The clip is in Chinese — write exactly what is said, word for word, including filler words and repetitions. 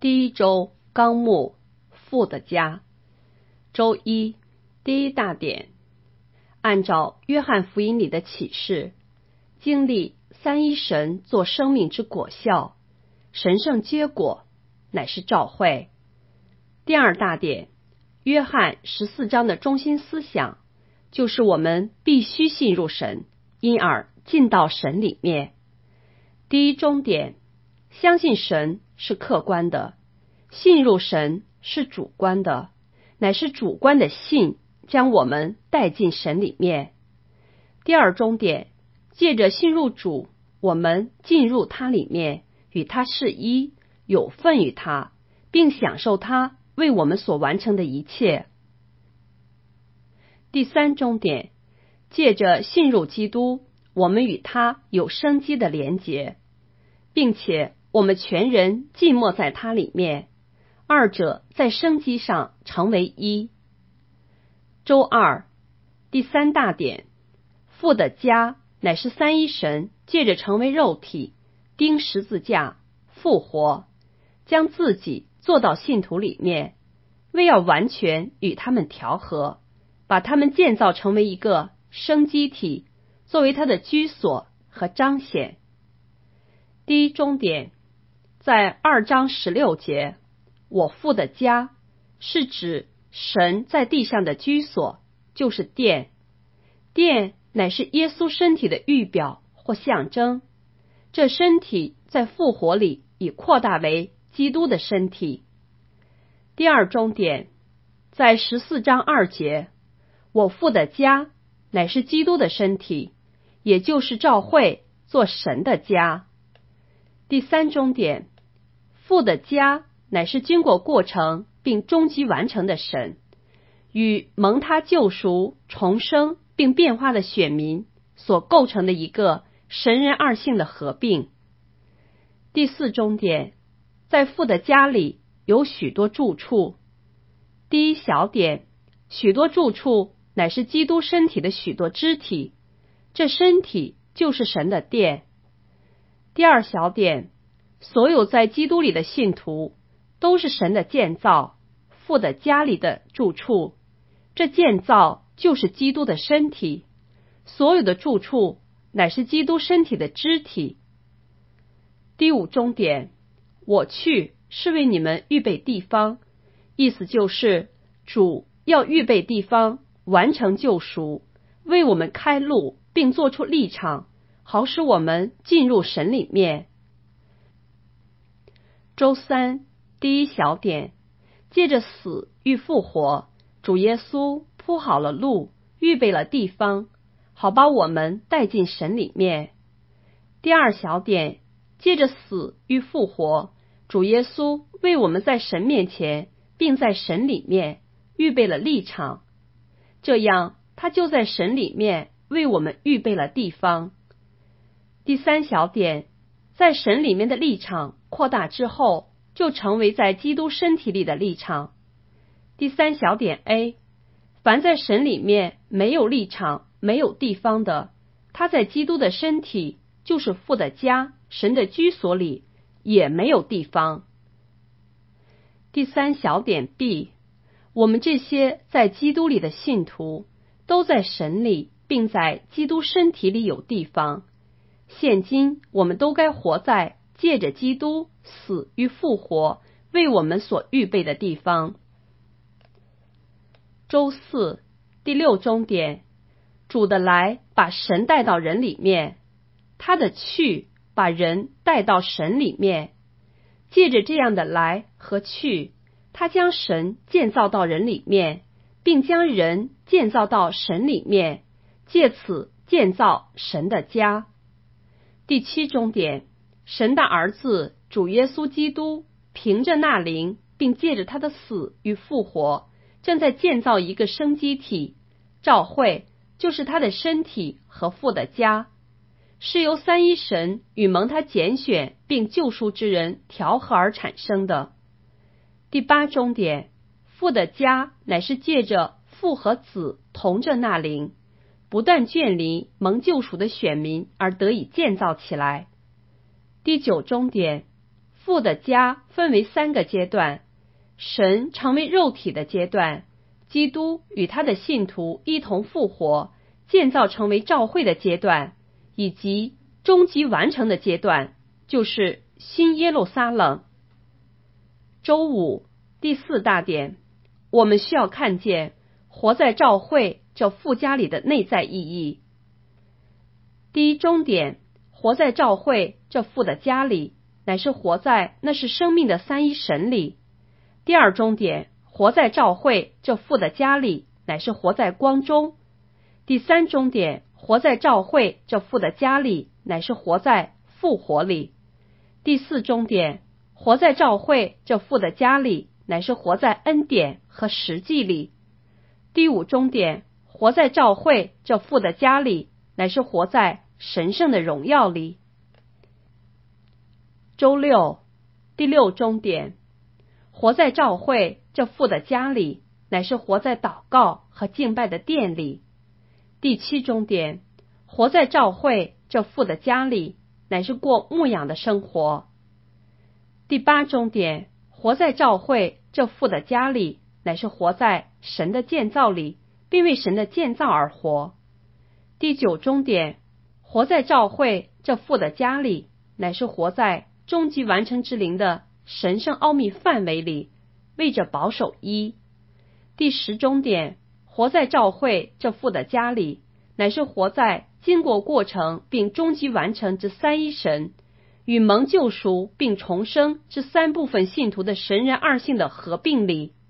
第一周纲目父的家。周一，第一大点，按照约翰福音里的启示，经历三一神做生命之果效，神圣结果乃是召会。第二大点，约翰十四章的中心思想就是我们必须信入神，因而进到神里面。第一中点，相信神是客观的，信入神是主观的，乃是主观的信将我们带进神里面。第二中点，借着信入主，我们进入他里面，与他是一，有份于他，并享受他为我们所完成的一切。第三中点，借着信入基督，我们与他有生机的连结，并且我们全人浸没在他里面，二者在生机上成为一。周二，第三大点，父的家乃是三一神借着成为肉体，钉十字架，复活，将自己做到信徒里面，为要完全与他们调和，把他们建造成为一个生机体，作为他的居所和彰显。第一中点，在二章十六节，我父的家是指神在地上的居所，就是殿。殿乃是耶稣身体的预表或象征，这身体在复活里已扩大为基督的身体。第二中点，在十四章二节，我父的家乃是基督的身体，也就是召会做神的家。第三中点，父的家乃是经过过程并终极完成的神，与蒙他救赎、重生并变化的选民所构成的一个神人二性的合并。第四中点，在父的家里有许多住处。第一小点，许多住处乃是基督身体的许多肢体，这身体就是神的殿。第二小点，所有在基督里的信徒都是神的建造，父的家里的住处，这建造就是基督的身体，所有的住处乃是基督身体的肢体。第五中点，我去是为你们预备地方，意思就是主要预备地方，完成救赎，为我们开路并做出立场，好使我们进入神里面。周三，第一小点，借着死与复活，主耶稣铺好了路，预备了地方，好把我们带进神里面。第二小点，借着死与复活，主耶稣为我们在神面前并在神里面预备了立场，这样他就在神里面为我们预备了地方。第三小点，在神里面的立场扩大之后，就成为在基督身体里的立场。第三小点 A， 凡在神里面没有立场、没有地方的，他在基督的身体，就是父的家、神的居所里也没有地方。第三小点 B， 我们这些在基督里的信徒都在神里并在基督身体里有地方，现今我们都该活在借着基督死与复活为我们所预备的地方。周四，第六中点，主的来把神带到人里面，他的去把人带到神里面，借着这样的来和去，他将神建造到人里面，并将人建造到神里面，借此建造神的家。第七中点，神的儿子主耶稣基督凭着那灵，并借着他的死与复活，正在建造一个生机体，召会就是他的身体和父的家，是由三一神与蒙他拣选并救赎之人调和而产生的。第八中点，父的家乃是借着父和子同着那灵，不断眷离蒙救赎的选民而得以建造起来。第九中点， 父的家分为三个阶段：神成为肉体的阶段，基督与他的信徒一同复活，建造成为教会的阶段，以及终极完成的阶段，就是新耶路撒冷。周五第四大点，我们需要看见活在教会这父家里的内在意义。第一中点，活在教会这父的家里，乃是活在那是生命的三一神里。第二中点，活在教会这父的家里，乃是活在光中。第三中点，活在教会这父的家里，乃是活在复活里。第四中点，活在教会这父的家里，乃是活在恩典和实际里。第五中点，活在教会这父的家里，乃是活在神圣的荣耀里。周六第六中点，活在教会这父的家里，乃是活在祷告和敬拜的殿里。第七中点，活在教会这父的家里，乃是过牧养的生活。第八中点，活在教会这父的家里，乃是活在神的建造里，并为神的建造而活。第九中点，活在教会这父的家里，乃是活在终极完成之灵的神圣奥秘范围里，为着保守一。第十中点，活在教会这父的家里，乃是活在经过过程并终极完成之三一神与蒙救赎并重生之三部分信徒的神人二性的合并里。